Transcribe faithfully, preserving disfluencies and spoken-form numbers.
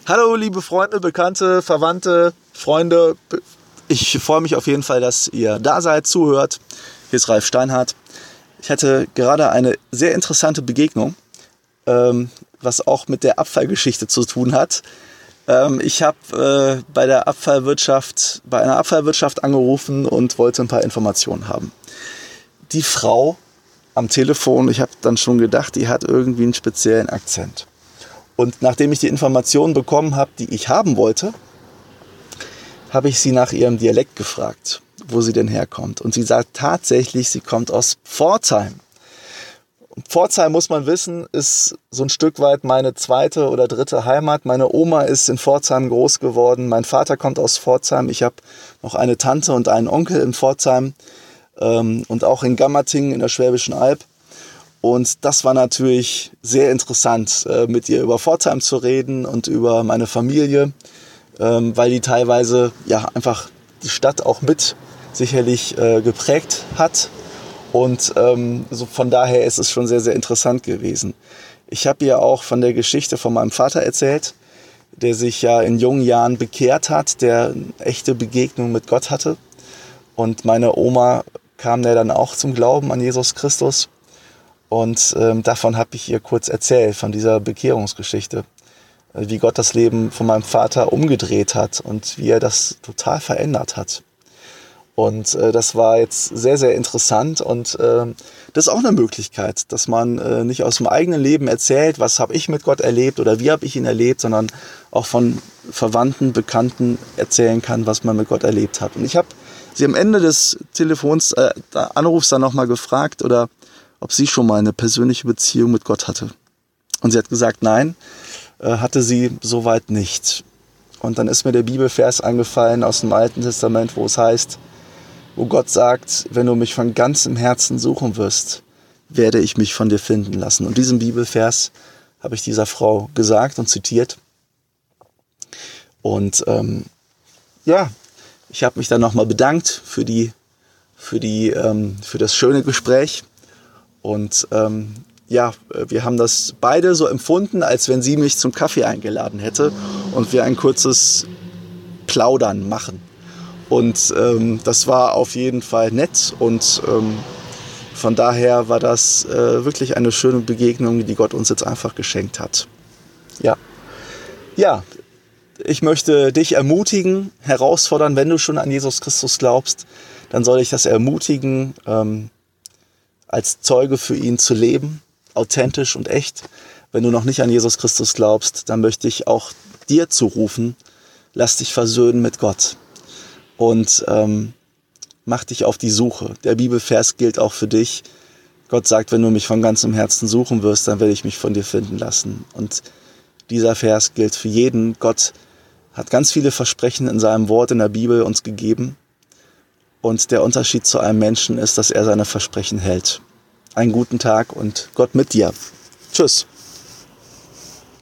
Hallo liebe Freunde, Bekannte, Verwandte, Freunde. Ich freue mich auf jeden Fall, dass ihr da seid, zuhört. Hier ist Ralf Steinhardt. Ich hatte gerade eine sehr interessante Begegnung, ähm, was auch mit der Abfallgeschichte zu tun hat. Ähm, ich habe äh, bei der Abfallwirtschaft, bei einer Abfallwirtschaft angerufen und wollte ein paar Informationen haben. Die Frau am Telefon, ich habe dann schon gedacht, die hat irgendwie einen speziellen Akzent. Und nachdem ich die Informationen bekommen habe, die ich haben wollte, habe ich sie nach ihrem Dialekt gefragt, wo sie denn herkommt. Und sie sagt tatsächlich, sie kommt aus Pforzheim. Und Pforzheim, muss man wissen, ist so ein Stück weit meine zweite oder dritte Heimat. Meine Oma ist in Pforzheim groß geworden. Mein Vater kommt aus Pforzheim. Ich habe noch eine Tante und einen Onkel in Pforzheim ähm, und auch in Gammertingen in der Schwäbischen Alb. Und das war natürlich sehr interessant, äh, mit ihr über Pforzheim zu reden und über meine Familie, ähm, weil die teilweise ja einfach die Stadt auch mit sicherlich äh, geprägt hat. Und ähm, so von daher ist es schon sehr, sehr interessant gewesen. Ich habe ihr auch von der Geschichte von meinem Vater erzählt, der sich ja in jungen Jahren bekehrt hat, der eine echte Begegnung mit Gott hatte. Und meine Oma kam ja dann auch zum Glauben an Jesus Christus. Und ähm, davon habe ich ihr kurz erzählt, von dieser Bekehrungsgeschichte, äh, wie Gott das Leben von meinem Vater umgedreht hat und wie er das total verändert hat. Und äh, das war jetzt sehr, sehr interessant und äh, das ist auch eine Möglichkeit, dass man äh, nicht aus dem eigenen Leben erzählt, was habe ich mit Gott erlebt oder wie habe ich ihn erlebt, sondern auch von Verwandten, Bekannten erzählen kann, was man mit Gott erlebt hat. Und ich habe sie am Ende des Telefons, äh, Anrufs dann nochmal gefragt, oder ob sie schon mal eine persönliche Beziehung mit Gott hatte. Und sie hat gesagt, nein, hatte sie soweit nicht. Und dann ist mir der Bibelvers eingefallen aus dem Alten Testament, wo es heißt, wo Gott sagt, wenn du mich von ganzem Herzen suchen wirst, werde ich mich von dir finden lassen. Und diesen Bibelvers habe ich dieser Frau gesagt und zitiert. Und ähm, ja, ich habe mich dann nochmal bedankt für die, für die, ähm, für das schöne Gespräch. Und ähm, ja, wir haben das beide so empfunden, als wenn sie mich zum Kaffee eingeladen hätte und wir ein kurzes Plaudern machen. Und ähm, das war auf jeden Fall nett und ähm, von daher war das äh, wirklich eine schöne Begegnung, die Gott uns jetzt einfach geschenkt hat. Ja, ja, ich möchte dich ermutigen, herausfordern, wenn du schon an Jesus Christus glaubst, dann soll ich das ermutigen, ähm, als Zeuge für ihn zu leben, authentisch und echt. Wenn du noch nicht an Jesus Christus glaubst, dann möchte ich auch dir zurufen, lass dich versöhnen mit Gott und ähm, mach dich auf die Suche. Der Bibelvers gilt auch für dich. Gott sagt, wenn du mich von ganzem Herzen suchen wirst, dann werde ich mich von dir finden lassen. Und dieser Vers gilt für jeden. Gott hat ganz viele Versprechen in seinem Wort in der Bibel uns gegeben. Und der Unterschied zu einem Menschen ist, dass er seine Versprechen hält. Einen guten Tag und Gott mit dir. Tschüss.